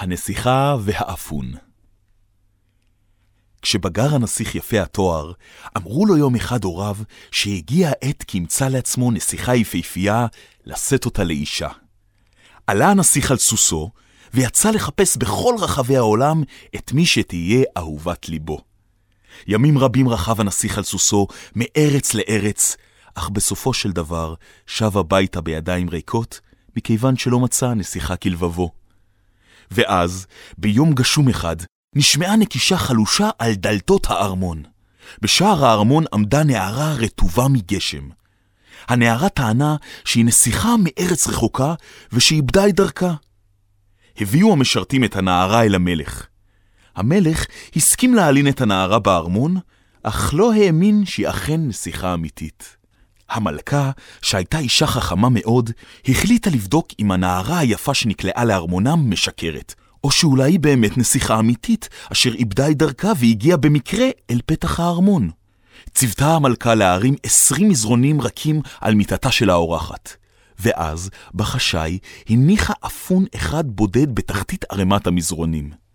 הנסיכה והאפון. כשבגר הנסיך יפה התואר, אמרו לו יום אחד הוריו שהגיע העת כי ימצא לעצמו נסיכה יפהפייה לשאת אותה לאישה. עלה הנסיך על סוסו ויצא לחפש בכל רחבי העולם את מי שתהיה אהובת ליבו. ימים רבים רכב הנסיך על סוסו מארץ לארץ, אך בסופו של דבר שב הביתה בידיים ריקות, מכיוון שלא מצא נסיכה כלבבו. ואז, ביום גשום אחד, נשמעה נקישה חלושה על דלתות הארמון. בשער הארמון עמדה נערה רטובה מגשם. הנערה טענה שהיא נסיכה מארץ רחוקה ושאיבדה את דרכה. הביאו המשרתים את הנערה אל המלך. המלך הסכים להלין את הנערה בארמון, אך לא האמין שהיא אכן נסיכה אמיתית. המלכה, שהייתה אישה חכמה מאוד, החליטה לבדוק אם הנערה היפה שנקלעה לארמונם משקרת, או שאולי היא באמת נסיכה אמיתית, אשר איבדה את דרכה והגיעה במקרה אל פתח הארמון. צוותה המלכה להרים 20 מזרונים רכים על מיטתה של האורחת. ואז, בחשאי, הניחה אפון אחד בודד בתחתית ערימת המזרונים.